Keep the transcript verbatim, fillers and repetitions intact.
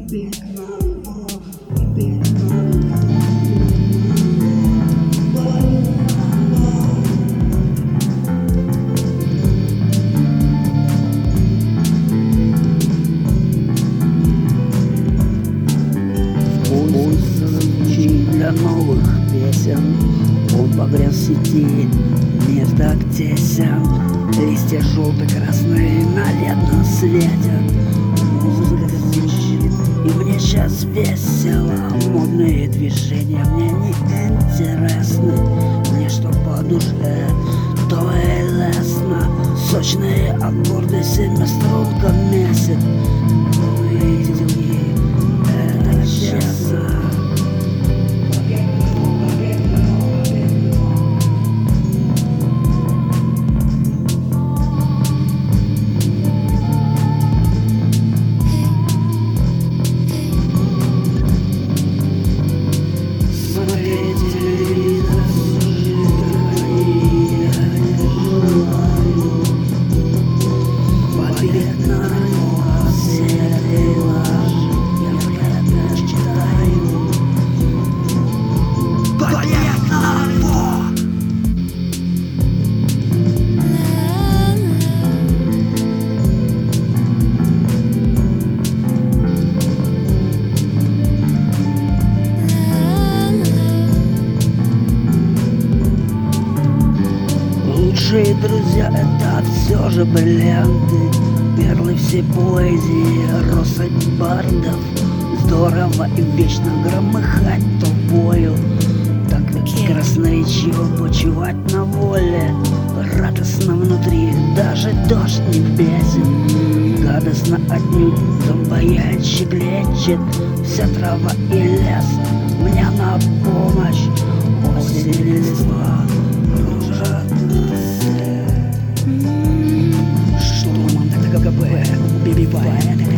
Для новых песен он погряз в сети, мир так тесен. Листья желто-красные наглядно светят, музыка звучит, и мне сейчас весело. Модные движения мне не интересны, мне что по душе, то и лестно. Сочные аккорды семиструнка месяц, это честно. Лучшие друзья — это все же бриллианты, перлы всей поэзии, россыпь бардов. Здорово и вечно громыхать толпою, так прекрасно и чего почивать на воле. Радостно внутри, даже дождь не бесит, гадостно отнюдь, зомбоять щеглечет. Вся трава и лес мне на помощь, осень листва кружат. Штурман КГБ убивает